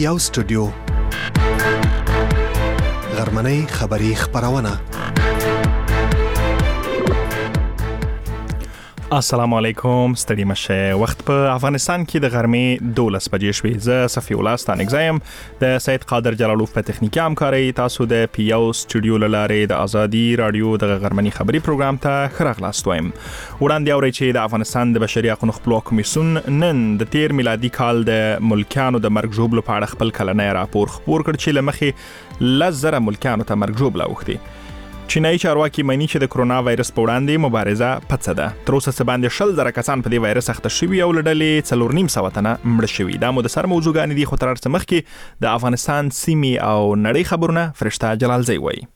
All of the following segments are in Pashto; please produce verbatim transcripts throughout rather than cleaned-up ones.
یو سټوډیو غرمنۍ خبری خبرونه. السلام علیکم، ستړي مشه. وخت په افغانستان کې د غرمې دولس بجې شوې. زه صفی الله ستانګزایم د سید قادر جلالوف په تخنیکی همکاري. تاسو د پیو سټوډیو لاره د ازادي رادیو د غرمنۍ خبری پروګرام ته خراغلاست وایم. وړاندې اوري چې د افغانستان د بشري حقوقو خپلواک کمیسیون نن د تیر میلادي کال د ملکانو د مرګ ژوبلو په اړه خپل کلنی راپور خپور کړ چې لمخې لزره ملکانو ته مرګ ژوبله وختي. چینایي چارواکي مانی چې د کرونا وایرس په وړاندې مبارزه پڅه ده. تر اوسه څه باندې شل زره کسان په دې وایرس اخته شوي او لړلې څلور نیم سوه تنه مړه شوي. دا مو د سر موضوعګانې دي، خو تر هر څه مخکې د افغانستان سیمې او نړۍ خبرونه فرشته جلالزی وایي.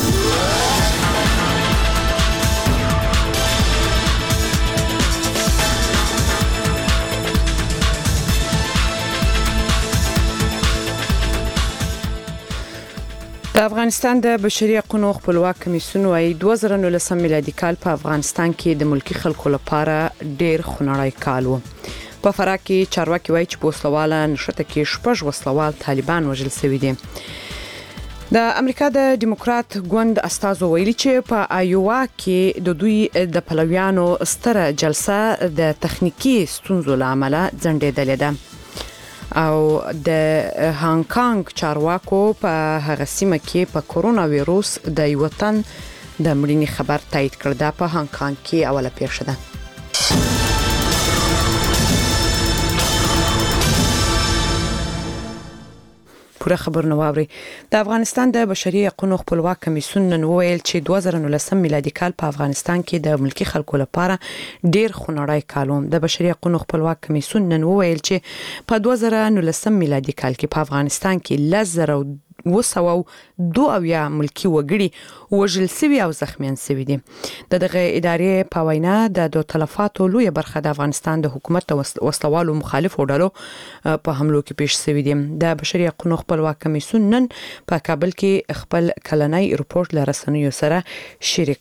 د افغانستان د بشري حقوقو خپلواک کمیسیون وايي دوه زره نولسم میلادي کال په افغانستان کې د ملکی خلکو لپاره ډیر خونړی کال و. په فراه کې چارواکي وايي چې په وسلواله نشته کې شپږ وسلوال طالبان وژل شوي دي. د امریکا د دیموکرات ګوند استازو ویلي چې په آیووا کې د دوی د پلویانو ستره جلسه د تخنیکی ستونزو لامل ځنډېدلې ده او د هانګ کانګ چارواکو په هغه سیمه کې په کورونا وایروس د یو تن د مړینې خبر تایید کړ. دا په هانګ کانګ کې اوله پیښه ده. پوره خبرونه واوري. د افغانستان د بشري حقوقو خپلواک کمیسیون نن ویل چې دوه زره نولسم میلادي کال په افغانستان کې د ملکی خلکو لپاره ډیر خونړی کال و. د بشري حقوقو خپلواک کمیسیون نن ویل چې په دوه زره نولسم میلادي کال کې په افغانستان کې لزر او وسو دوه اویا ملکی وګړي وژل شوي او زخمیان شوي دي. د دغه ادارې په وینا د تلفاتو لوی برخه د افغانستان د حکومت او وسلوالو مخالفو ډلو په حملو کې پیښ شوي دي. د بشري حقوقو خپلواک کمیسیون نن په کابل کې خپل کلنی ریپورت لرسنیو سره شریک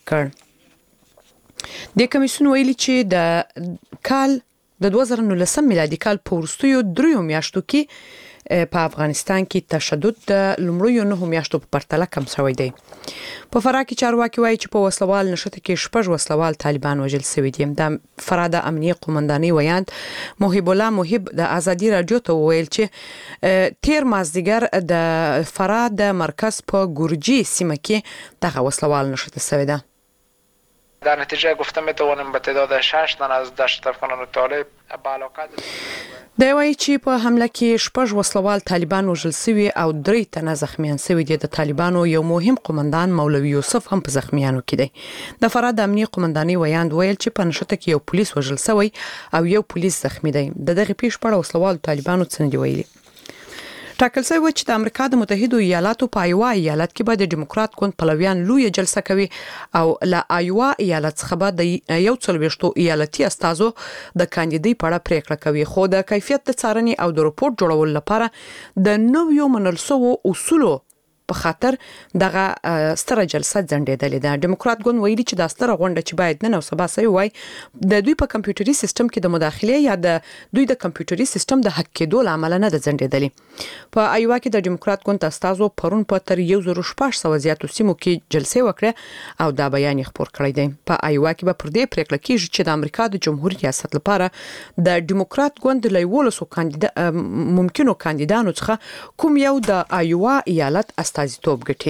کړ. د کمیسیون ویلي چې د کال د دوه زره نولسم میلادي کال په وروستیو دریو میاشتو کې په افغانستان کې تشدد د لومړیو نه میاشتو په پرتله کم شوی دی. په فراه کې چارواکي وایي چې په وسلوال نشته کې شپږ وسلوال طالبان وژل شوي دي. د فراه د امنیه قومندانۍ ویاند محب الله محب د ازادي رادیو ته ویل چې تیر مازدیګر د فراه د مرکز په ګورجی سیمه کې دغه وسلوال نشته شوی ده. در نتیجه گفته میتوانیم به تعداد شش تن از دشت افغانان طالب به علاقه د وایي چې په حمله کې شپږ وسلوال طالبان وژل شوي او درې تنه زخمیان شوي دي. د طالبانو یو مهم قومندان مولوي یوسف هم په زخمیانو کې دی. د فراه د امنیه قومندانۍ ویاند ویل چې په نشته کې یو پولیس وژل شوی او یو پولیس زخمی دی. د دغه پیښې په اړه وسلوال طالبانو څه نه دی ویلي. ټاکل شوی چې د امریکا د متحده ایالاتو په آیووا ایالت کې به د دیموکرات ګوند پلویان لوی جلسه کوي او له آیووا ایالت څخه به د یو څلوېښتو ایالتي استازو د کاندیدۍ په اړه پریکړه کوي. خو د کیفیت د څارنې او د رپورت جوړولو لپاره د نویو منل شوو اصولو په خاطر دغه ستره جلسه ځنډېدلې ده. دیموکرات ګوند ویلي چې د ستره غونډه چې باید نن او سبا سوي وای د دوی په کمپیوټري سیستم کې د مداخله یا د دوی د کمپیوټري سیستم د حق کېدو لامل نه ده ځنډېدلې. په آیووا کې د دیموکرات ګوند استازو پرون په تر یو زره شپږ سوه زیاتو سیمو کې جلسه وکړه او دا بیان یې خپور کړی دی. په آیووا کې به پر دې پریکړه کیږي چې د امریکا د جمهوریت ریاست لپاره د دیموکرات ګوند له یولسو کاندیدا ممکنو کاندیدانو څخه کوم یو د آیووا ایالت استازیتوب ګټي.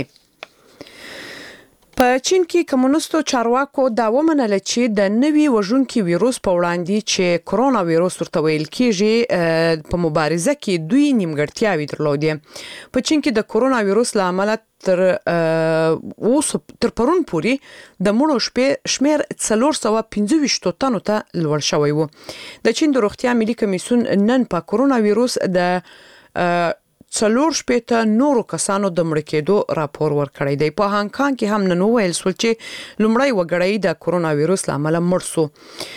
په چین کې کمونستو چارواکو دا ومنل چې د نوي وژونکي وایروس په وړاندې چې کورونا وایروس ورته ویل کېږي په مبارزه کې دوی نیمګړتیاوې درلودې. په چین کې د کورونا وایروس لامل تر اوس تر پرون پورې د مړو شپې شمیر څلور سوه پنځه ویشت تنو ته لوړ شوی و. د چین د روغتیا ملي کمیسیون نن په کورونا وایروس د څلور شپېته نورو کسانو د مړ کېدو راپور ورکړی دی. په هانګ کانګ کې هم نن ویل شول چې لومړی وګړی د کورونا وایروس لامل مړ شو.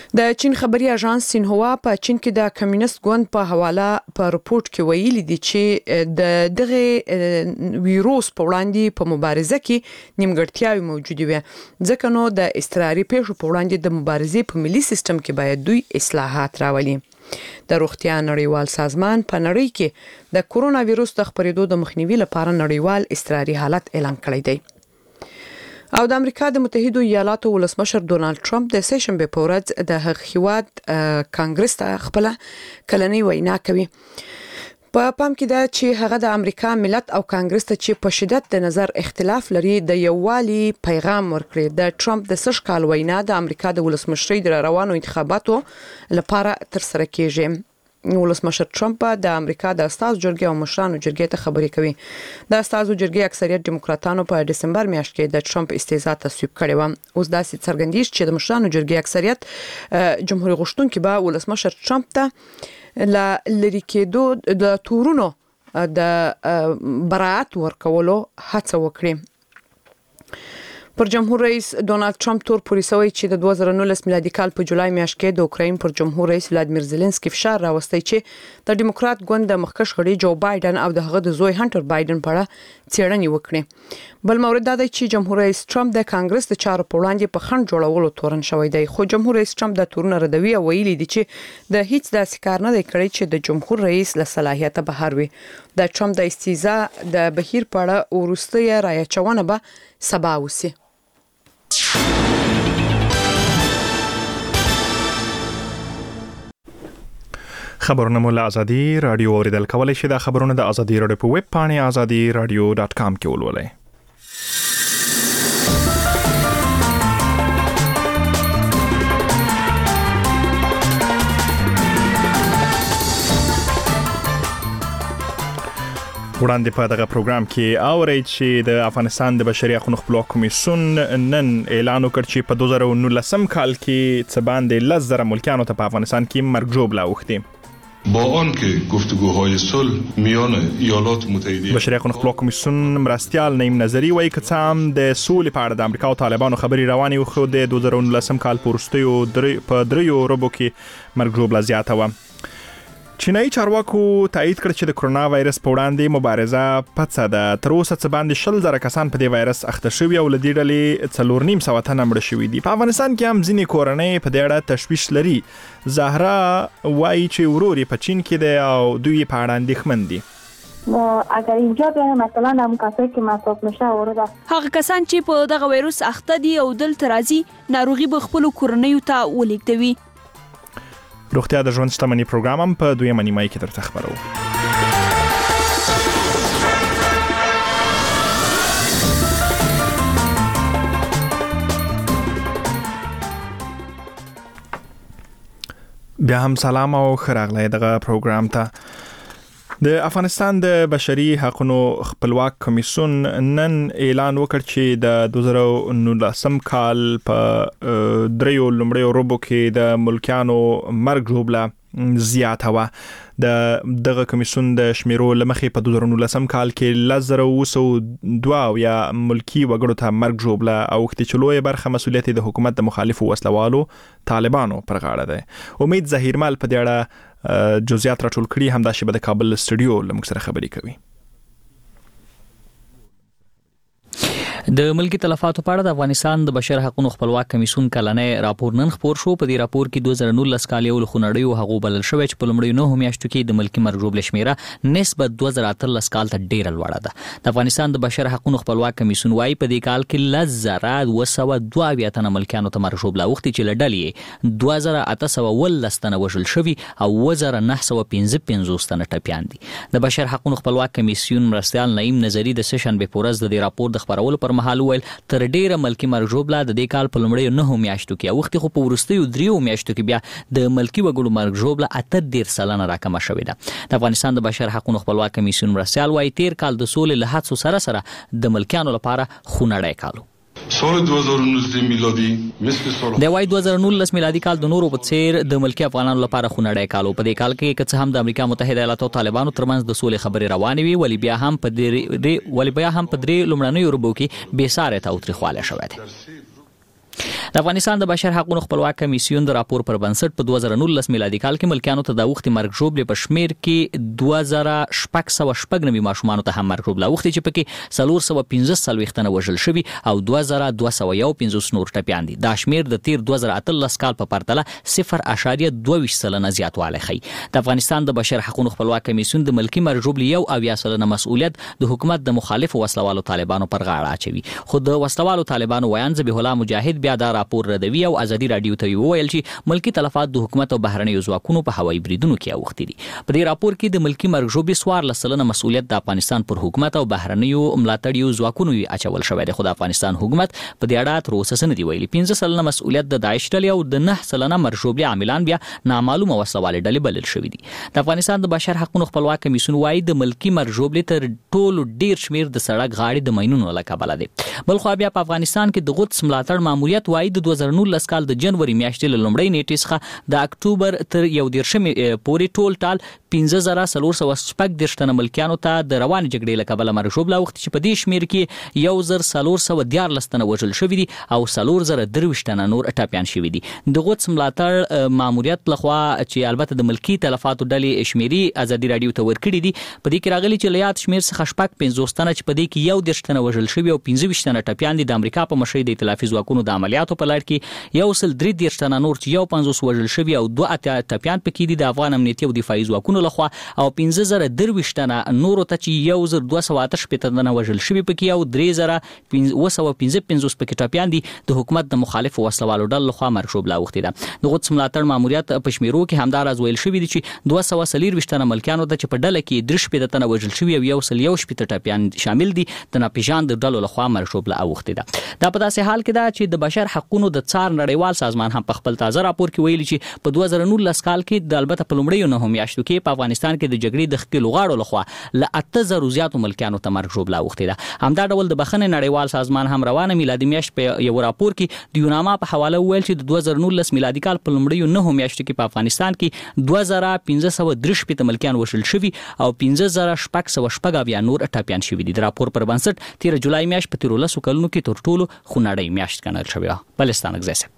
د چین خبري اژانس سینهوا په چین کې د کمیونست ګوند په حواله په رپورت کې ویلي دي چې د دغه ویروس په وړاندې په مبارزه کې نیمګړتیاوې موجوده وي ځکه نو د استراري پیښو په وړاندې د مبارزې په ملي سیستم کې باید دوی اصلاحات راولي. د روغتیا نړیوال سازمان په نړۍ کې د کورونا ویروس د خپرېدو د مخنیوي لپاره نړیوال استراري حالت اعلان کړی دی. او د امریکا د متحده ایالاتو ولسمشر ډونالد ټرمپ د سه شنبه په ورځ د هغ هیواد کانګرس ته خپل کلنۍ وینا کوي. په پام کې ده چې هغه د امریکا ملت او کانګرس ته چې په شدت د نظر اختلاف لري د یووالي پیغام ورکړي. د ټرمپ د سش کال وینا د امریکا د ولسمشرۍ د روانو انتخاباتو لپاره تر سره کیږي. ولسمشر ټرمپ د امریکا د استازو جرګې او مشرانو جرګې ته خبرې کوي. د استازو جرګې اکثریت دیموکراتانو په دسمبر میاشت کې د ټرمپ استهزاء تصویب کړی و. اوس داسې څرګندیږي چې د مشرانو جرګې اکثریت جمهوریت غوښتونکي به ولسمشر ټرمپ ته ل لری کېدو د تورونو د برائت ورکولو هڅه وکړي. پر جمهور رئیس ډونالد ټرمپ تور پوری سوی چې د دوه زره نولس میلادي کال په جولای میاشت کې د اوکراین پر جمهور رئیس ولادیمیر زيلنسکي فشار راوستي چې د دیموکرات ګوند د مخکښ غړي جو بایدن او د هغه د زوی هانټر بایدن په اړه څېړنې وکړي. بل مورد دا دی چې جمهور رئیس ټرمپ د کانګرس د چارو په وړاندې په خند جوړولو تورن شوی دی. خو جمهور رئیس ټرمپ د تورن ردوي او ویلي دی چې د هیڅ داسې کار نه دی کړی چې د جمهور رئیس له صلاحیت بهر وي. د ټرمپ د استهزاء د بهیر په اړه ورستۍ رايچونه به سبا وسی. خبرونه مو له ازادي رادیو اوریدل کولای شئ. د خبرونه د ازادي رادیو په ویب پاڼه ازادي رادیو ډاټ کام کې ولولئ. وړاندې په دغه پروګرام کې اورئ چې د افغانستان د بشري حقوقو خپلواک کمیسیون نن اعلان وکړ چې په دوه زره نولس کال کې څه باندې لس زره ملکیانو ته په افغانستان کې مرګ ژوبله اوښتې. با آنکه گفتگوهای صلح میان ایالات متحده بشري حقوقو خپلواک کمیسیون مرستیال نعیم نظری وایي که څه هم د سولې په اړه د امریکا او طالبانو خبرې روانې وي خو د دوه زره نولس کال په وروستیو په دریو ربعو کې مرګ ژوبله زیاته وه. چینایي چارواکو تایید کړ چې د کرونا وایرس په وړاندې مبارزه پڅه ده. تر اوسه څه باندې شل زره کسان په دې وایرس اخته شوي او له دې ډلې څلور نیم سوه تنه مړه شوي دي. په افغانستان کې هم ځینې کورنۍ په دې اړه تشویش لري. زهرا وایي چې ورور یې په چین کې دی او دوی په اړه اندېښمن دي. اگر اینجا بیان مثلا هم کسایی که مصاب میشه ورده هغه کسان چې په دغه وایرس اخته دي او دلته راځي ناروغي به خپل کورنۍ ته ولېږدوي. روغتیا د ژوند شتمنۍ پروګرام هم په دویمه نیمایي کې درته خبرو. بیا هم سلام او ښه راغلی دغه پروګرام ته. د افغانستان د بشري حقوقو خپلواک کمیسیون نن اعلان وکړ چې د دوه زره نولس کال په دریو لومړیو ربعو کې د ملکیانو مرګ ژوبله زیاته وه. د دغه کمیسیون د شمیرو له مخې په دوه زره نولس کال کې لس زره اوه سوه دوه اویا ملکي وګړو ته مرګ ژوبله اوښتې چې لویه برخه مسؤلیت د حکومت د مخالفو وسلوالو طالبانو پر غاړه دی. امید ظهیرمل په دې اړه جزئیات راټول کړي. همدا شی به د کابل سټوډیو له موږ سره خبرې کوي. د ملکی تلفاتو په اړه د افغانستان د بشر حقوقو خپلواک کمیسیون کلنۍ راپور نن خپور شو. په دې راپور کې دوه زره نولس کال یو له خونړیو هغو بلل شوی چې په لومړیو نهو میاشتو کې د ملکی مرګ ژوبلې شمیره نسبت دوه زره اتلس کال ته ډیره لوړه ده. د افغانستان د بشر حقوقو خپلواک کمیسیون وايي په دې کال کې لس زره دوه سوه دوه اویا تنه ملکیانو ته مرګ ژوبله اوښتې چې له ډلې دوه زره اته سوه اوولس تنه وژل شوي او اووه زره نهه سوه پنځه پنځوس تنه ټپیان دي. د بشر حقوقو خپلواک کمیسیون مرستیال نعیم نظری د سه شنبې په ورځ د دې راپور د خپرولو پر مهال وویل تر ډیره ملکی مرګ ژوبله د دې کال په لومړیو نهو میاشتو کې اوښتې خو په وروستیو دریو میاشتو کې بیا د ملکی وګړو مرګ ژوبله اته دېرش سلنه راکمه شوې ده. د افغانستان د بشر حقوقو خپلواک کمیسیون مرستیال وایي تیر کال د سولې له هڅو سره سره د ملکیانو لپاره خونړی کال و. سال دوه زره نوزده میلادي مثل سال د وای دوه زره نولس میلادي کال د نورو په څیر د ملکی افغانانو لپاره خونړی کال و. په دې کال کې که څه هم د امریکا متحده ایالاتو او طالبانو ترمنځ د سولې خبرې روانې وي ولی بیا هم په دې ولی بیا هم په درې لومړنیو ربعو کې بې ساري تاوتریخوالی شوی دی. د افغانستان د بشر حقوقو خپلواک کمیسیون د راپور پر بنسټ په دوه زره نولس میلادي کال کې ملکیانو ته د وخت مرګ ژوبلې په شمیر کې دوه زره شپږ سوه شپږ نوي ماشومان ته هم مرګ ژوبله وختي چې پکې څلور سوه پنځه څلوېښت تنه وژل شوي او دوه زره دوه سوه یو پنځوس نور ټپیان دي. دا شمیر د تیر دوه زره اتلس کال په پرتله صفر اعشاریه دوه ویشت سلنه زیاتوالی ښیي. د افغانستان د بشر حقوقو خپلواک کمیسیون د ملکي مرګ ژوبلې یو اویا سلنه مسؤلیت د حکومت د مخالفو وسلوالو طالبانو پر غاړه اچوي. خو د وسلوالو طالبانو ویان ذبیح الله مجاهد بیا دا راپور ردوي او ازادي رادیو ته وویل چې ملکی تلفات د حکومت او بهرنیو ځواکونو په هوایي بریدونو کې اوښتي دي. په دې راپور کې د ملکی مرګ ژوبلې څوارلس سلنه مسؤلیت د افغانستان پر حکومت او بهرنیو ملاتړیو ځواکونو اچول شوی دی. خو د افغانستان حکومت په دې اړه تر اوسه څه نه دي ویلي. پنځه سلنه مسؤلیت د داعش ډلې او د نه سلنه مرګ ژوبلې عاملان بیا نامعلومه وسلوالې ډلې بلل شوي دي. د افغانستان د بشر حقوقو خپلواک کمیسیون وايي د ملکی مرګ ژوبلې تر ټولو ډیر شمیر د سړک غاړې د ماینونو له کبله دی. بل خو بیا په افغانستان کې د قدس ملاتړ ماموریت وايي د دوه زره نولس کال د جنوري میاشتې له لومړۍ نیټې څخه د اکتوبر تر یو دېرشمې پورې ټول ټال پنځه زره څلور سوه شپږ دېرش تنه ملکیانو ته د روانې جګړې له کبله مرګ ژوبله اوښتي چې په دې شمیر کې یو زر څلور سوه دیارلس تنه وژل شوي دي او څلور زره درویشت تنه نور ټپیان شوي دي. د قدس ملاتړ ماموریت لخوا چې البته د ملکي تلفاتو ډلې شمیري ازادي رادیو ته ورکړي دي په دې کې راغلي چې له یاد شمیر څخه شپږ پنځوس تنه چې په دې کې یو دېرش تنه وژل شوي او پنځه ویشت تنه ټپیان دي د امریکا په مشرۍ د ائتلافي ځواکونو د عملیاتو په لړ کې یو سل درې دېرش تنه نور چې یو پنځوس وژل شوي او دوه اتیا ټپیان پکې دي د افغان امنیتي او دفاعي ځواکونو لخوا او پنځه زره درویشت تنه نورو ته چې یو زر دوه سوه اته شپېته تنه وژل شوي پکې او درې زره اوه سوه پنځه پنځوس پکې ټپیان دي د حکومت د مخالفو وسلوالو ډلو لخوا مرګ ژوبله اوښتې ده. د قدس ملاتړ ماموریت په شمیرو کې همداراز ویل شوي دي چې دوه سوه څلېرویشت تنه ملکیانو ته چې په ډله کې درې شپېته تنه وژل شوي او یو سل یو شپېته ټپیان شامل دي د ناپېژاندو ډلو لخوا مرګ ژوبله اوښتې ده. دا په داسې حال کې ده چې د بشر حقوقو د څار نړیوال سازمان هم په خپل تازه راپور کې ویلي چې په دوه زره نولس کال کې د البته په لومړیو نهو میاشتو کې په افغانستان کې د جګړې د ښکېلو غاړو لخوا له اته زرو زیاتو ملکیانو ته مرګ ژوبله اوښتې ده. همدا ډول د بخښنې نړیوال سازمان هم روانه میلادي میاشت په یو راپور کې د یوناما په حواله وویل چې د دوه زره نولس میلادي کال په لومړیو نهو میاشتو کې په افغانستان کې دوه زره پنځه سوه درې شپېته ملکیان وژل شوي او پنځه زره شپږ سوه شپږ اویا نور ټپیان شوي دي. د راپور پر بنسټ تېره جولای میاشت په تېرو لسو کلونو کې تر ټولو خونړۍ میاشت ګڼل شوې وه. بلستان اګزیسه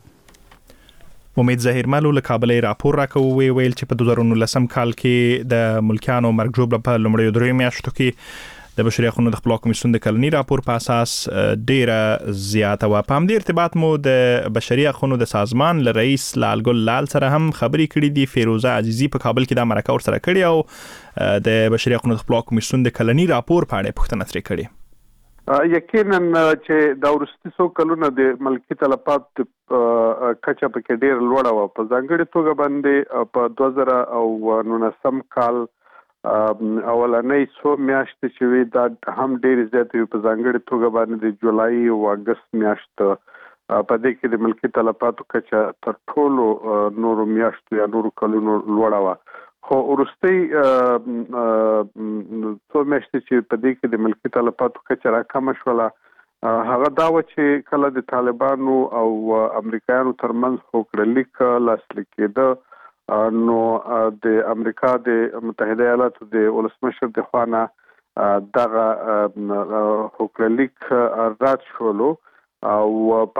امید ظهیرملو له کابل راپور راکوي ویل چې په دوه زره نولسم کال کې د ملکیانو مرګ ژوبله په لومړیو دریو میاشتو کې د بشري حقوقو د خپلواک کمیسیون د کلني راپور په اساس ډیره زیاته و. په همدې ارتباط مو د بشري حقوقو د سازمان له رئیس لال ګل لال سره هم خبرې کړې دي. فیروزه عزیزي په کابل کې د مرکه ورسره کړې او د بشري حقوقو د خپلواک کمیسیون د کلني راپور په اړه پوښتنه ترې کړې. یقینا چې د وروستي څو کلونو د ملکي تلفات کچه پکې ډېر لوړه وه. په ځانګړې توګه باندې په دوه زره او نولسم کال اولنۍ څو میاشتې چې وي دا هم ډېرې زیاتې وي. په ځانګړې توګه باندې د جولای او اګست میاشت په دې کې د ملکي تلفاتو کچه تر ټولو نورو میاشتو یا نورو کلونو لوړه وه. خو وروستۍ څو میاشتې چې په دې کې د ملکي تلفاتو کچه راکمه شوله هغه دا وه چې کله د طالبانو او امریکایانو ترمنځ هوکړلیک لاسلیک کېده نو د امریکا د متحده ایالاتو د ولسمشر د خوا نه دغه هوکړلیک رد شولو او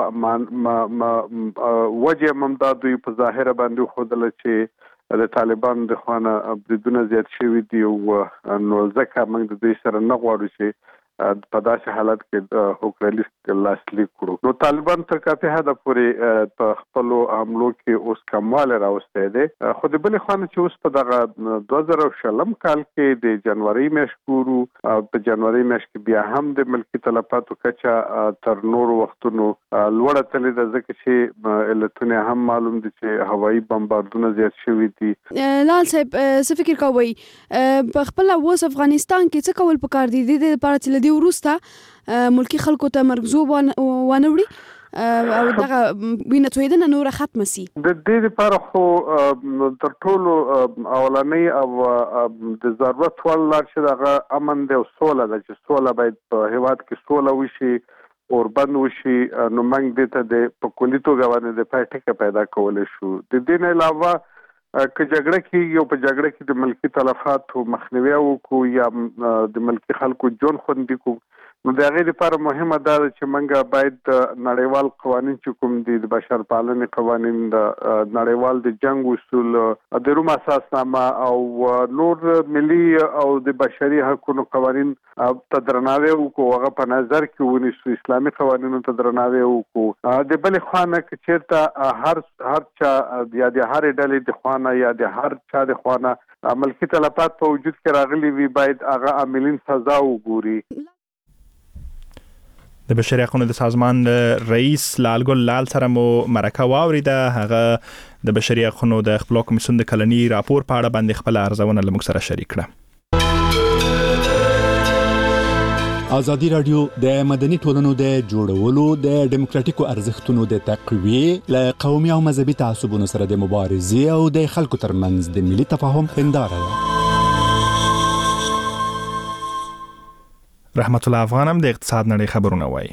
وجه هم دا دوی په ظاهره باندې وښودله چې د طالبانو د خوا نه بریدونه زیات شوي دي نو ځکه موږ د دوی سره نه غواړو چې په داسې حالت کې هوکړلیک لاسلیک کړو. نو طالبان تر کافي حده پورې په خپلو حملو کې اوس کموالی راوستی دی. خو د بلې خوا نه چې اوس په دغه دوه زره شلم کال کې د جنورۍ میاشت ګورو په جنورۍ میاشت کې بیا هم د ملکي تلفاتو کچه تر نورو وختونو لوړه تللې ده ځکه چې علتونه هم معلوم دي چې هوایي بمباردونه زیات شوي دي. لال صاحب څه فکر کوئ په خپله اوس افغانستان کې څه کول پکار دي د دې لپاره چې له دې وروسته ملکي خلکو ته مرګ ژوب ونه وړي او دغه وینه تویدنه نوره ختمه سي؟ د دې لپاره خو تر ټولو اولنۍ او د ضرورت وړ لار چې دغه امن دی او سوله ده چې سوله باید په هېواد کې سوله وشي اوربند وشي نو موږ دې ته د په کلي توګه باندې د پای ټکه پیدا کولی شو. د دې نه علاوه که جګړه کېږي او په جګړه کې د ملکي تلفاتو مخنیوی وکړو یا د ملکي خلکو ژوند خوندي کړو نو د هغې لپاره مهمه دا ده چې موږ باید نړیوال قوانین چې کوم دي د بشر پالنې قوانین د نړیوال د جنگ اصول د روم اساسنامه او نور ملي او د بشري حقوقو قوانین ته درناوی وکړو، هغه په نظر کې ونیسو، اسلامي قوانینو ته درناوی وکړو. د بلې خوا نه که چېرته هر هر چا یا د هرې ډلې د خوا نه یا د هر چا د خوا نه ملکي تلفات په وجود کې راغلي وي، باید هغه عاملین سزا وګوري. د بشري حقوقو د سازمان رئیس لالګل لال سره مو مرکه واوریده. هغه د بشري حقوقو د خپل کمیسیون د کلنی راپور په اړه باندې خپل ارزونه لموږ سره شریک کړه. ازادي رادیو د مدني ټولنو د جوړولو د ډیموکراتیکو ارزښتونو د تقویه له قومي او مذهبي تعصبونو سره د مبارزې او د خلکو ترمنځ د ملي تفاهم هنداره ده. رحمت الله افغان هم د اقتصاد نړۍ خبرونه وایي.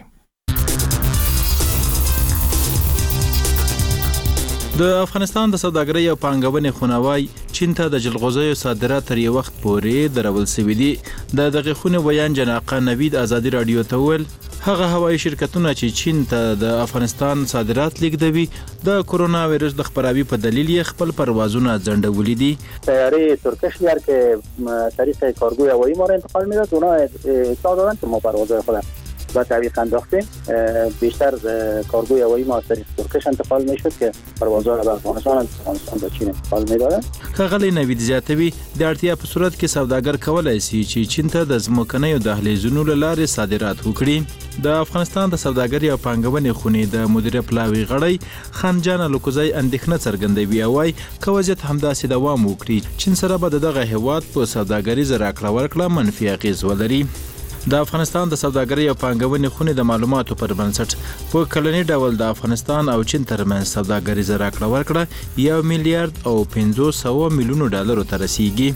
د افغانستان د سوداګرۍ او پانګونې خونوای چین ته د جلغوزیو صادرات تر یو وخت پورې درول شوي دي. د دغه خونې ویان جناقه نوید ازادي رادیو ته ویل هغه هوایي شرکتونه چې چین ته د افغانستان صادرات لیږدوي د کورونا وایرس د خپراوي په دلیل یې خپل پروازونه ځنډولي دي. طیاره ترکش یار که طریق کارگوی هوایی ما را انتقال میداد، اونا اطلاع دادن که ما پروازهای خود با تعویق انداختیم. بیشتر کارگوی هوایی ما از طریق ترکش انتقال میشد که پروازها به افغانستان افغانستان به چین انتقال میدادن. ښاغلی نوید زیاتوي د اړتیا په صورت کې سوداګر کولای شي چې چین ته د ځمکنیو دهلیزونو له لارې صادرات وکړي. د افغانستان د سوداګرۍ او پانګونې خونې د مدیر پلاوي غړی خانجان لوکوزای اندېښنه څرګندوي او وايي که وضعیت همداسې دوام وکړي چین سره به د دغه هیواد په سوداګریزه راکړه ورکړه منفي اغېز ولري. د افغانستان د سوداګرۍ او پانګونې خونې د معلوماتو پر بنسټ په کلني ډول د افغانستان او چین ترمنځ سوداګریزه راکړه ورکړه یو میلیارډ او پنځوس سوه میلیونو ډالرو ته رسیږي.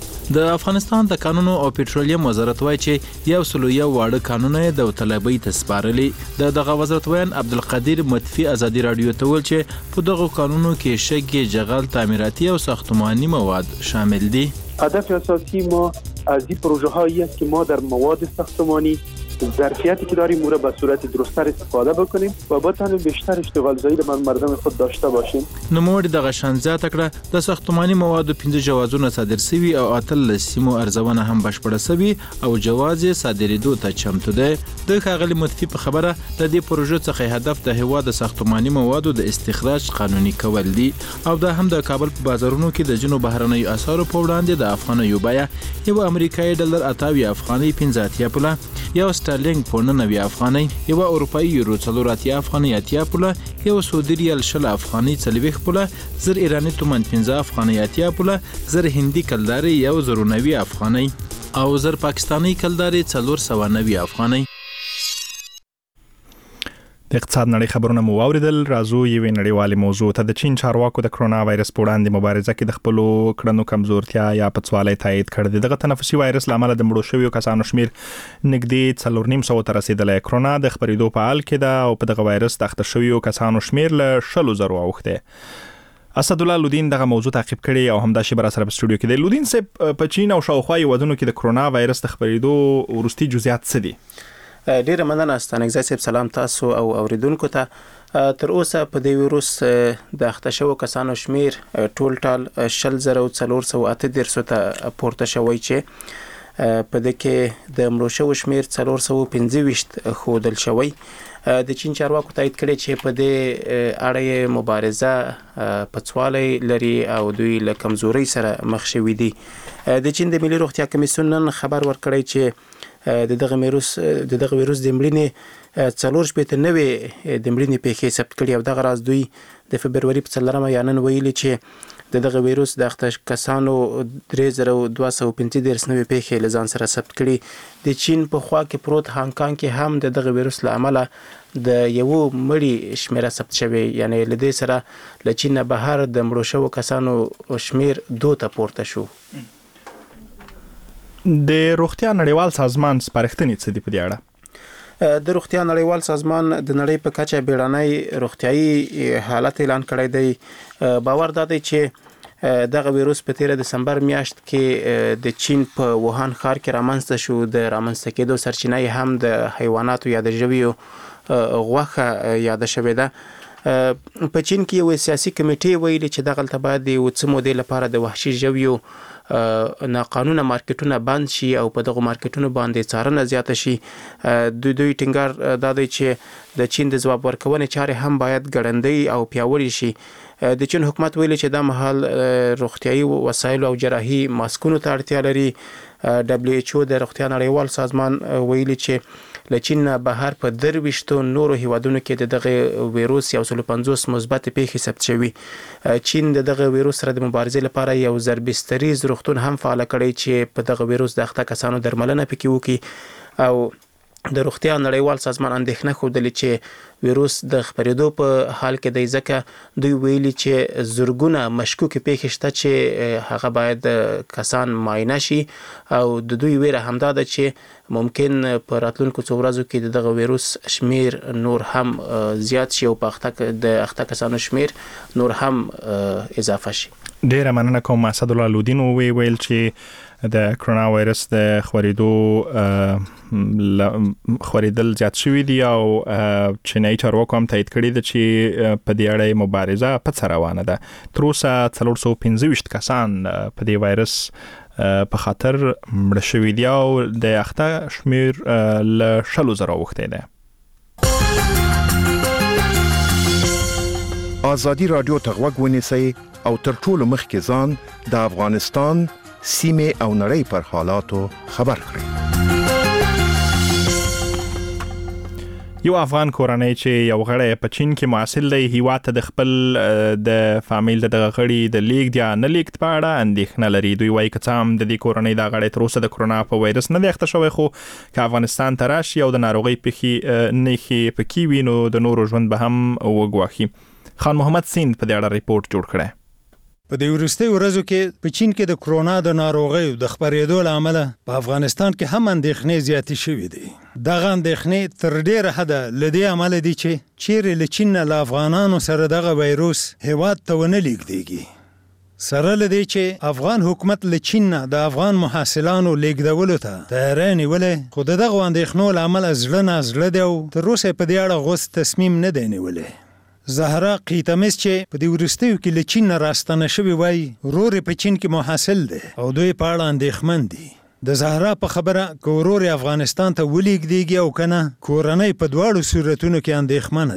د افغانستان د کانونو او پټرولیم وزارت وایي چې یو سلو یو واړه کانونه یې داوطلبۍ ته سپارلي. د دغه وزارت ویان عبدالقدیر مطفي ازادي رادیو ته ویل چې په دغو کانونو کې شګې، جغل، تعمیراتي او ساختماني مواد شامل دي. هدف اساسی ما از این پروژه هایی است که ما در مواد ساختمانی ظرفیتی که داریم او را به صورت درست‌تر استفاده بکنیم و بتوانیم بیشتر اشتغال زایی در مردم خود داشته باشیم. نوموړي دغه شان زیاته کړه د ساختماني موادو پنځه جوازونه صادر شوي او اتلس سیمو ارزونه هم بشپړه شوې او جواز یې صادرېدو ته چمتو دی. د ښاغلي مطفي په خبره د دې پروژې څخه هدف د هېواد د ساختماني موادو د استخراج قانوني کول دي او دا هم د کابل په بازارونو کې د ځینو بهرنیو اسعارو په وړاندې د افغانیو بیه یو امریکایي ډالر اتاوي افغانۍ پنځه اتیا پوله، یو سترلینګ په نوي افغانۍ، یو اروپایي یورو څلور اتیا افغانۍ اتیا پوله، یو سعودي ریال شل افغانۍ څلوېښت پوله، زر ایراني تومن پنځه افغانۍ اتیا پوله، زر هندي کلدارې یو زر نوي افغانۍ او زر پاکستاني کلدارې څلور سوه نوي افغانۍ. د اقتصاد نړۍ خبرونه مو واوریدل. راځو یوې نړیوالې موضوع ته. د چین چارواکو د کرونا وایرس په وړاندې مبارزه کې د خپلو کړنو کمزورتیا یا پڅوالی تایید کړ دی. دغه تنفسي وایرس له امله د مړو شویو کسانو شمیر نږدې څلور نیم سوه ته رسیدلی. کرونا د خپرېدو په حال کې ده او په دغه وایرس د اخته شویو کسانو شمیر له شلو زرو اوښتی. اسدالله لودین دغه موضوع تعقیب کړي او همدا شی بر سره په سټوډیو کې دی. لودین صاحب، په چین او شاوخوا هیوادونو کې د کرونا وایرس د خپرېدو وروستي جزئیات څه دي؟ ډیره مننه ستانګزی صاحب. سلام تاسو او اوریدونکو ته. تر اوسه په دې ویروس د اخته شوو کسانو شمیر ټول ټال شل زره څلور سوه اته دېرش ته پورته شوی چې په دې کې د مړو شوو شمیر څلور سوه پنځه ویشت ښودل شوی. د چین چارواکو تایید کړی چې په دې اړه یې مبارزه پڅوالی لري او دوی له کمزورۍ سره مخ شوي دي. د چین د ملي روغتیا کمیسیون نن خبر ورکړی چې د دغه ویروس د دغه ویروس د مړینې څلور شپېته نوې د مړینې پیښې ثبت کړي او دغه راز دوی د فبروري په څلورمه یا نن ویلي چې د دغه ویروس د اخته کسانو درې زره دوه سوه پنځه دېرش نوې پیښې له ځان سره ثبت کړي. د چین په خوا کې پروت هانګ کانګ کې هم د دغه ویروس له امله د یو مړي شمیره ثبت شوی، یعنی له دې سره له چین نه بهر د مړو شوو کسانو شمیر دوه ته پورته شو. د روغتیا نړیوال سازمان سپارښتنې څه دي په دې اړه؟ د روغتیا نړیوال سازمان د نړۍ په کچه بیړنی روغتیايي حالت اعلان کړی دی. باور دا دی چې دغه وایروس په تیر دسمبر میاشت کې د چین په ووهان ښار کې رامنځته شو. د رامنځته کېدو سرچینه یې هم د حیواناتو یا د ژویو غوښه یاده شوې ده. په چین کې یو سیاسي کمیټې ویلي چې دغلته باید د یو څه مودې لپاره د وحشي ژویو ناقانونه مارکیټونه بند شي او په دغه مارکیټونو باندې څارنه زیاته شي. دوی دوی ټینګار دا دی چې د چین د ځواب ورکونې چارې هم باید ګړندۍ او پیاوړې شي. د چین حکومت ویلي چې دا مهال روغتیايي وسایل او جراحي ماسکونو ته اړتیا لري. دبليو ایچ او د روغتیا نړیوال سازمان ویلي چې له چین نه بهر په درويشتو نورو هیوادونو کې د دغه وایروس یو سل پنځوس مثبت پیښې ثبت شوي. چین د دغه وایروس سره د مبارزې لپاره یو ضربستریز روغتون هم فعال کړی چې په دغه وایروس د اخته کسانو درملنه پکې وکړي. او د روغتیا نړیوال سازمان اندېښنه ښودلې چې وایروس د خپرېدو په حال کې دی، ځکه دوی ویلي چې زرګونه مشکوک پیښې شته چې هغه باید کسان معاینه شي. او د دوی ویره همدا ده چې ممکن په راتلونکو څو ورځو کې د دغه وایروس شمیر نور هم زیات شي او په اخته د اخته کسانو شمیر نور هم اضافه شي. ډیره مننه کوم. اسد الله لودین وی ویل چې د کرونا وایرس د خورېدو خورېدل زیات شوي دي او چینایي چارواکو هم تایید کړي ده چې په دې اړه مبارزه په څه روانه ده. تر اوسه څلور سوه پنځه ویشت کسان په دې وایرس په خاطر مړه شوي دي او د اخته شمیر له شلو زره اوښتی دی. آزادي رادیو ته غوږ ونیسئ او تر ټولو مخکې ځان د افغانستان سیمه او نړۍ پر حالاتو خبر کړئ. یو افغان کورنۍ چې یو غړی په چین کې محصل دی، هیواد ته د خپل د فامیل د دغه غړي د لیږد یا نه لیږد په اړه اندېښنه لري. دوی وایي که څه هم د دې کورنۍ دا غړی تر اوسه د کرونا په وایرس نه دی اخته شوی، خو که افغانستان ته راشي او د ناروغۍ پېښې نښې پکې وي نو د نورو ژوند به هم وګواښي. خان محمد سیند په دې اړه ریپورت جوړ کړی. په دې وروستي ورځو کې په چین کې د کرونا د ناروغۍ د خپرېدو له امله په افغانستان کې هم اندېښنې زیاتې شوې دي. دغه اندېښنې تر ډېره حده له دې امله دي چې چیرې له چین نه له افغانانو سره دغه وایروس هېواد ته ونه لیږدېږي. سره له دې چې افغان حکومت له چین نه د افغان محصلانو لیږدولو ته تیاری نیولې، خو د دغو اندېښنو له امله زړه نازړه دی او تر اوسه په دې اړه غوڅ تصمیم نه دی نیولی. زهرا قیتمس چې په دې وروستیو کې له چین نه راستنه شوې وایي ورور په چین کې محصل دی او دوی په اړه اندېښمن دي. د زهرا په خبره که ورور افغانستان ته ولیږدېږي او که نه، کورنۍ په دواړو صورتونو کې اندېښمنه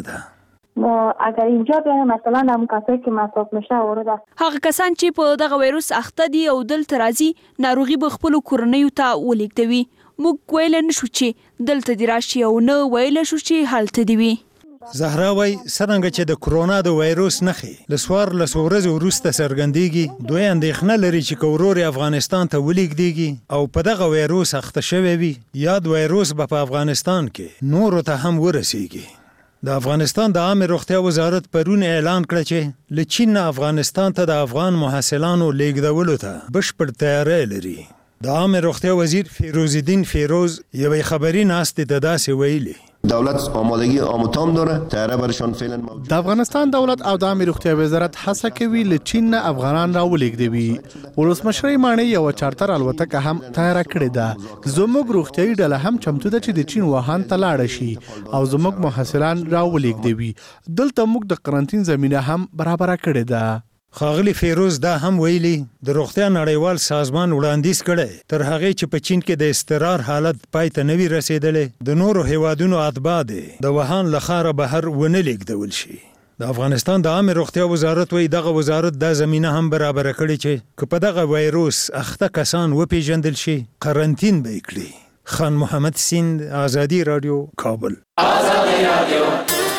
ده. اگر اینجا بیان مثلا هم کسایی که مصاب میشه ورده هغه کسان چې په دغه وایروس اخته دي او دلته راځي ناروغي به خپل کورنۍ ته ولیږدوي. موږ ویل نشو چې دلته دی راشي او نه ویل شو چې هلته دی وي. زهرا وای څرنګه چې د کرونا د وایروس نښې له څوارلسو ورځو وروسته څرګندېږي، دوی اندېښنه لري چې که ورور افغانستان ته ولیږدېږي او په دغه وایروس اخته شوی وي، یاد وایروس به په افغانستان کې نورو ته هم ورسیږي. د افغانستان د عامه روغتیا وزارت پرون اعلان کړ چې له چین نه افغانستان ته د افغان محصلانو لیږدولو ته بشپړ تیاری لري. د عامه روغتیا وزیر فیروز الدین فیروز یوې خبري ناستې ته داسې ویلي: دولت آمادگی آموتام داره، تیاره برشان فعلا موجود. د افغانستان دولت او د عامه روغتیا وزارت هڅه کوي له چین نه افغانان راولېږدوي. ولسمشر ماڼۍ یو چارتر الوتکه هم تیار کړې ده. زموږ روغتیايي ډله هم چمتو ده چې د چین ووهان ته لاړ شي او زموږ محصلان راولېږدوي. دلته موږ د قرنطین زمینه هم برابر کړې ده. ښاغلی فیروز دا هم ویلي د روغتیا نړیوال سازمان وړاندیز کړی تر هغې چې په چین کې د اضطرار حالت پای ته نه وي رسېدلی، د نورو هیوادونو اتباع دې د ووهان له ښاره بهر ونه لیږدول شي. د افغانستان د عامه روغتیا وزارت وایي دغه وزارت دا زمینه هم برابره کړې چې که په دغه وایروس اخته کسان وپېژندل شي، قرنطین به یې کړي. خان محمد سیند، آزادي رادیو، کابل. آزادي رادیو.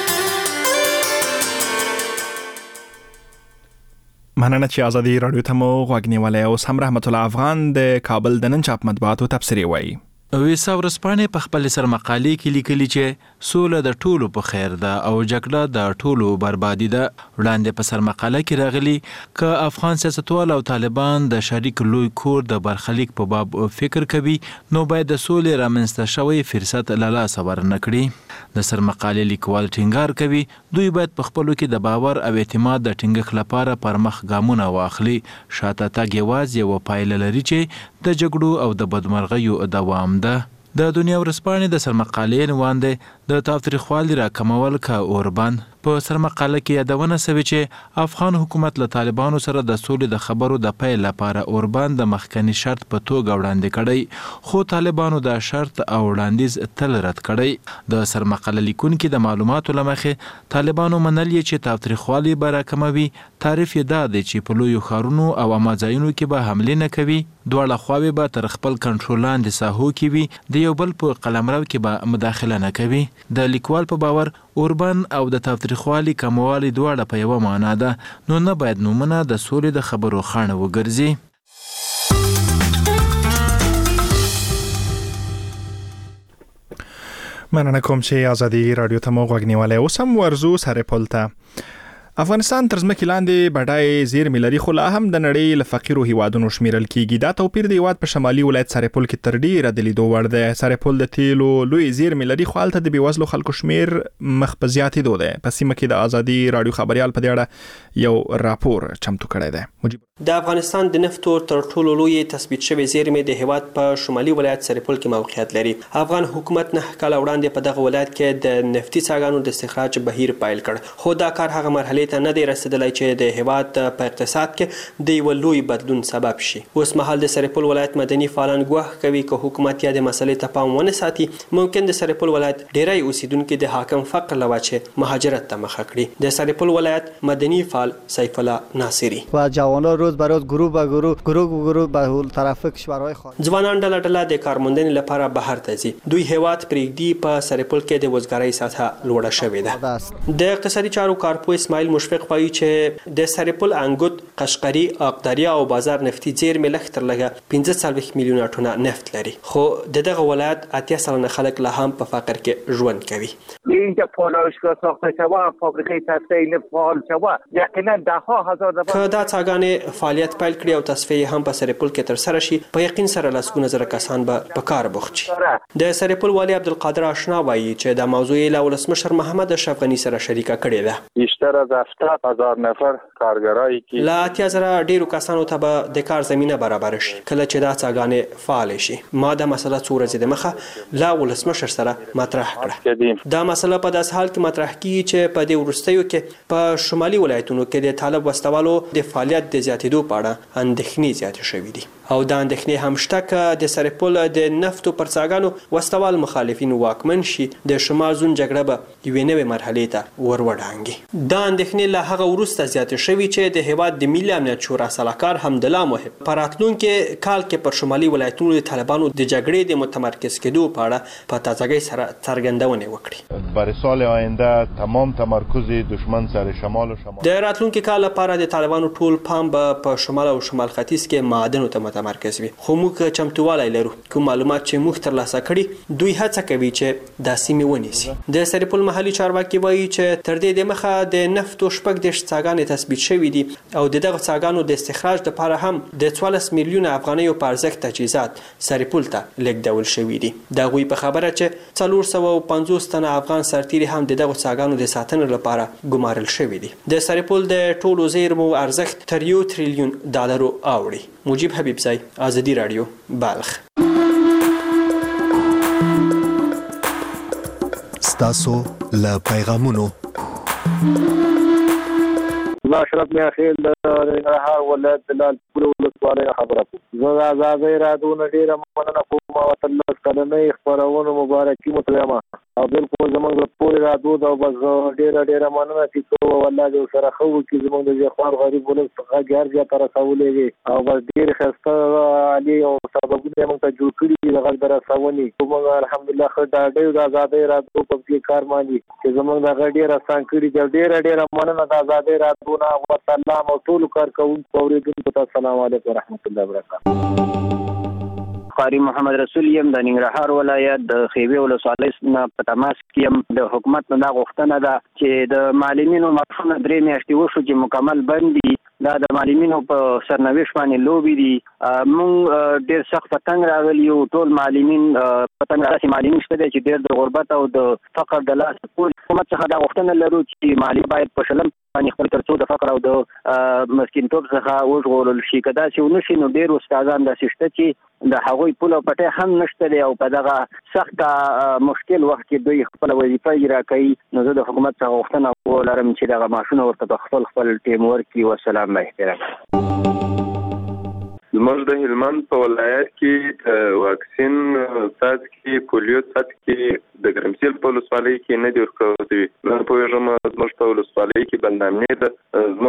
مننه چې آزادي رادیو ته مو غوږ نیولی. اوس هم رحمت الله افغان د کابل د نن چاپ مطبوعاتو تبصرې وایي. ویسا ورسپانې په خپل سرمقالې کې لیکلي چې سوله د ټولو په خیر ده او جګړه د ټولو بربادي ده. وړاندې په سرمقاله کې راغلي ک افغان سیاستوال او طالبان د شریک لوی کور د برخلیک په باب فکر کوي نو باید د سولې رامنځته شوی فرصت له لاسه ورنه کړي. د سرمقالې لیکوال ټینګار کوي دوی باید په خپلو کې د باور او اعتماد د ټینګښت لپاره پر مخ ګامونه واخلي. شاته تګ یوازې یوه پایله لري چې د جګړو او د بدمرغیو دوام ده. د دنیا ورځپاڼې د سرمقالې عنوان دی د تاوتریخوالي راکمول که اوربند. په سرمقاله کې یادونه شوې چې افغان حکومت له طالبانو سره د سولې د خبرو د پیل لپاره اوربند د مخکنی شرط په توګه وړاندې کړی خو طالبانو دا شرط او وړاندیز تل رد کړی. د سرمقاله لیکونکي د معلوماتو له مخې طالبانو منلي چې تاوتریخوالي به راکموي. تعریف یې دا دی چې په لویو ښارونو او عامه ځایونو کې به حملې نه کوي. دواړه خواوې به تر خپل کنټرول لاندې ساحو کې وي. د یو بل په قلمرو کې به مداخله نه کوي. د لیکوال په باور اوربند او د تاوتریخوالي کموالی دواړه په یوه معنا ده نو نه باید نومونه د سولې د خبرو خاڼه وګرځي. مننه کوم چې ازادي رادیو ته مو غوږ نیولی. اوس هم ورځو سرپل ته. افغانستان تر ځمکې لاندې بډای زیرمې لري خو لا هم د نړۍ له فقیرو هیوادونو شمیرل کیږي. دا توپیر د هیواد په شمالي ولایت سرپل کې تر ډیره د لیدو وړ دی. سرپل د تیلو لوی زیرمې لري خو هلته د بېوزلو خلکو شمیر مخ په زیاتېدو دی. په سیمه کې د ازادي رادیو خبریال په دې اړه یو راپور چمتو کړی دی. د افغانستان د نفتو تر ټولو لوی تثبیت شوی زیرمې د هیواد په شمالي ولایت سرپل کې موقعیت لري. افغان حکومت نه کال وړاندې په دغه ولایت کې د نفتي څاګانو د استخراج بهیر پیل کړ خو دا کار هغه مرحلې ته نه دی رسیدلی چې د هیواد په اقتصاد کې د یو لوی بدلون سبب شي. اوس مهال د سرپل ولایت مدني فعالان ګواښ کوي که حکومت یا د مسلې ته پام ونه ساتي ممکن د سرپل ولایت ډیری اوسیدونکو د حاکم فقر له وجې مهاجرت ته مخه کړي. د سرپل ولایت مدني فعال سیف الله ناصری و جوانان روز به روز گروه به گروه گروه به گروه به طرف کشورهای خارجی ځوانان ډله ډله د کارموندنې لپاره بهر ته ځي. دوی هیواد پرېږدي. په سرپل کې د وزګارۍ سطحه لوړه شوې ده. د اقتصادي چارو کارپوه اسماعیل مشفق وایي چې د سرپل انګوت، قشقري، اقداریا او بازار نفتي زیرمې لږ تر لږه پنځه څلوېښت میلیونه ټنه نفت لري خو د دغه ولایت اتیا سلنه خلک لا هم په فقر کې ژوند کوي. اینجا پالایشگاه ساخته شود، فابریکه تصفیه نفت فعال شود، یقینا ده ها هزار نفر که دا څاګانې فعالیت پیل کړي او تصفیه هم په سرپل کې تر سره شي په یقین سره لسګونه زره کسان به په کار بوخت شي. د سرپل والي عبدالقادر آشنا وایي چې دا موضوع له ولسمشر محمد اشرف غني سره شریکه کړې ده. بیشتر از هفتاد هزار نفر کارګرایی کې لا اتیا زره ډیرو کسانو ته به د کار زمینه برابر شي کله چې دا څاګانې فعال شي. ما دا مسله څو ورځې د مخه لا ولسمشر سره مطرح کړه. دا مسله په داس حال کې مطرح کیږي چې په دې وروستیو کې په شمالي ولایتونو کې د طالب وسوالو د فعالیت د زیاتېدو په اړه اندېښنې زیاتې شوې دي او دا اندېښنې هم شته که د سرپل د نفتو پر څاګانو وسوال مخالفین واکمن شي د شمال زون جګړه به یوې نوې مرحلې ته ور وړاندې. دا اندېښنې له هغه وروسته زیاتې شوې چې د هیواد د ملي امنیت شورا سلاکار حمدالله محب په راتلونکي کال کې پر شمالي ولایتونو د طالبانو د جګړې د متمرکز کېدو په اړه په تازګۍ سره څرګندونې وکړي. برای سال آینده تمام تمرکز دشمن سر شمال و شمال د راتلونکي کال لپاره د طالبانو ټول پام به په شمال او شمال ختیځ کې معادنو ته متمرکز وي خو موږ چمتووالی لرو. کوم معلومات چې موږ ترلاسه کړي دوی هڅه کوي چې دا سیمې ونیسي. د سرپل محلي چارواکي وایي چې تر دې دمخه د نفتو شپږ دېرش څاګانې تثبیت شوي دي او د دغه څاګانو د استخراج لپاره هم د څوارلس میلیونه افغانیو په ارزښت تجهیزات سرپل ته لیږدول شوي دي. د هغوی په خبره چې څلور سوه او پنځوس تنه افغان سرتیري هم د دغه څاګانو د ساتنې لپاره ګمارل شوي دي. د سرپل د ټولو زیرمو ارزښت تر یو تریلیون ډالرو اوړي. مجيب حبیبزی، ازادي رادیو، بلخ. ستاسو له پیغامونو ما اشرف میاخیل د نهار ولایت د لالپور ولسوالۍ خبره کوم. زه د ازادۍ رادیو نه ډېره مننه کوم او تلس کلنۍ خپرونو مبارکي مو تلیم او بالکل زموږ د ټولې رادیو د بس ډېره ډېره مننه چې څو والله دې سره ښه وکړي زموږ د دې خوار غریب ولس څخه هر ځای ته رسولی وي او بس ډېرې ښایسته عالي او سببونه یې موږ ته جوړ کړي دي د غږ د رسونې. موږ الحمدلله ښه ډاډه یو د ازادۍ رادیو په دې کار باندې چې زموږ دغه ډېر اسان کړي دي. ډېره ډېره مننه د ازادۍ رادیو نه او سلام او ټولو کارکوونکو اورېدونکو ته السلام علیکم ورحمت الله وبرکاته. قاری محمد رسول یم د ننګرهار ولایت د خیبه ولسوالۍ نه په تماس کې یم. د حکومت نه غوښتنه ده چې د معلمینو معاشونه درې میاشتې وشو چې مکمل بند دي. دا د معلمینو په سرنوشت باندې لوبي دي. مونږ ډېر سخت په تنګ راغلي یو. ټول معلمین په تنګ راغلي معلمین شته دي چې ډېر د غربت او د فقر د لاس ټول حکومت څخه دا غوښتنه لرو چې معلم باید په شلم باندې خپل ترڅو د فقر او د مسکینتوب څخه وژغورل شي. که داسې ونه شي نو ډېر استادان داسې شته چې د هغوی پول او پټۍ هم نشته دی او په دغه سخته مشکل وخت کې دوی خپله وظیفه اجرا کوي. نو زه د حکومت څخه غوښتنه ولرم چې دغه معاشونه ورته په خپل خپل ټیم ورکړي. والسلام با احترام. زموږ د هلمند په ولایت کې د واکسین سات کې پولیو سات کې د ګرمسیل په ولسوالۍ کې نه دی ورکول شوی. زه پوهېږم زموږ په ولسوالۍ کې بند امنیت